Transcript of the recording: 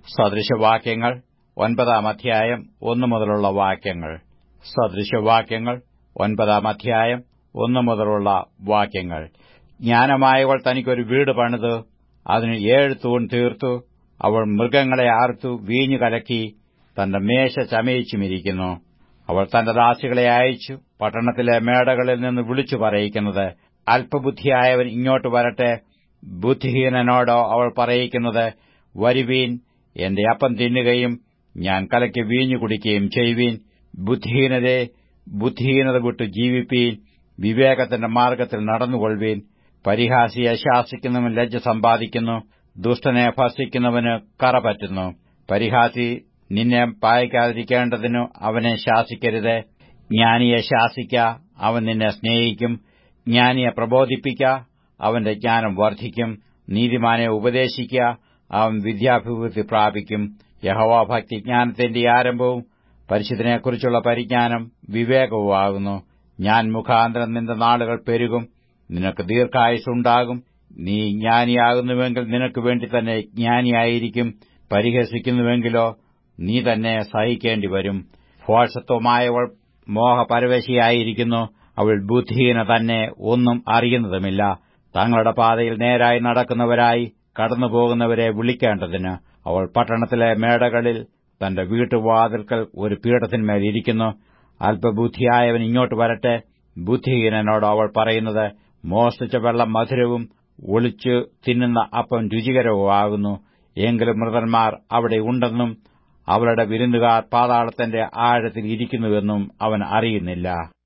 സദൃശവാക്യങ്ങൾ 9-ാം അധ്യായം 1 മുതലുള്ള വാക്യങ്ങൾ. സദൃശവാക്യങ്ങൾ 9-ാം അധ്യായം 1 മുതലുള്ള വാക്യങ്ങൾ. ജ്ഞാനമായവൾ തനിക്കൊരു വീട് പണിത് അതിന് 7 തൂൺ തീർത്തു. അവൾ മൃഗങ്ങളെ അറുത്തു വീഞ്ഞു കലക്കി തന്റെ മേശ ചമയിച്ചുമിരിക്കുന്നു. അവൾ തന്റെ ദാസികളെ അയച്ചു പട്ടണത്തിലെ മേടകളിൽ നിന്ന് വിളിച്ചു പറയിക്കുന്നത്, അല്പബുദ്ധിയായവൻ ഇങ്ങോട്ട് വരട്ടെ. ബുദ്ധിഹീനനോടോ അവൾ പറയിക്കുന്നത്, വരുവീൻ, എന്റെ അപ്പം തിന്നുകയും ഞാൻ കലക്കി വീഞ്ഞു കുടിക്കുകയും ചെയ്യുവീൻ. ബുദ്ധിഹീനരെ, ബുദ്ധിഹീനത വിട്ടു ജീവിപ്പീൻ. വിവേകത്തിന്റെ മാർഗ്ഗത്തിൽ നടന്നുകൊള്ളുവീൻ. പരിഹാസിയെ ശാസിക്കുന്നവൻ ലജ്ജ സമ്പാദിക്കുന്നു. ദുഷ്ടനെ ഭർഷിക്കുന്നവന് കറ പറ്റുന്നു. പരിഹാസി നിന്നെ പായിക്കാതിരിക്കേണ്ടതിനു അവനെ ശാസിക്കരുത്. ജ്ഞാനിയെ ശാസിക്ക, അവൻ നിന്നെ സ്നേഹിക്കും. ജ്ഞാനിയെ പ്രബോധിപ്പിക്ക, അവന്റെ ജ്ഞാനം വർദ്ധിക്കും. നീതിമാനെ ഉപദേശിക്ക, അവൻ വിദ്യാഭിവൃദ്ധി പ്രാപിക്കും. യഹോവാഭക്തി ജ്ഞാനത്തിന്റെ ആരംഭവും പരിശുദ്ധനെക്കുറിച്ചുള്ള പരിജ്ഞാനം വിവേകവുമാകുന്നു. ഞാൻ മുഖാന്തരം നിന്റെ നാളുകൾ പെരുകും, നിനക്ക് ദീർഘായുസ്സുണ്ടാകും. നീ ജ്ഞാനിയാകുന്നുവെങ്കിൽ നിനക്ക് വേണ്ടി തന്നെ ജ്ഞാനിയായിരിക്കും. പരിഹസിക്കുന്നുവെങ്കിലോ നീ തന്നെ സഹിക്കേണ്ടിവരും. ഭോഷത്വമായവൾ മോഹപരവശിയായിരിക്കുന്നു. അവൾ ബുദ്ധിഹീന തന്നെ, ഒന്നും അറിയുന്നതുമില്ല. തങ്ങളുടെ പാതയിൽ നേരായി നടക്കുന്നവരായി കടന്നുപോകുന്നവരെ വിളിക്കേണ്ടതിന് അവൾ പട്ടണത്തിലെ മേടകളിൽ തന്റെ വീട്ടുവാതിൽക്കൽ ഒരു പീഠത്തിന്മേൽ ഇരിക്കുന്നു. അല്പബുദ്ധിയായവൻ ഇങ്ങോട്ട് വരട്ടെ. ബുദ്ധിഹീനനോട് അവൾ പറയുന്നത്, മോഷ്ടിച്ച വെള്ളം മധുരവും ഒളിച്ചു തിന്നുന്ന അപ്പം രുചികരവുമാകുന്നു. എങ്കിലും മൃതന്മാർ അവിടെ ഉണ്ടെന്നും അവളുടെ വിരുന്നുകാർ പാതാളത്തിന്റെ ആഴത്തിൽ ഇരിക്കുന്നുവെന്നും അവൻ അറിയുന്നില്ല.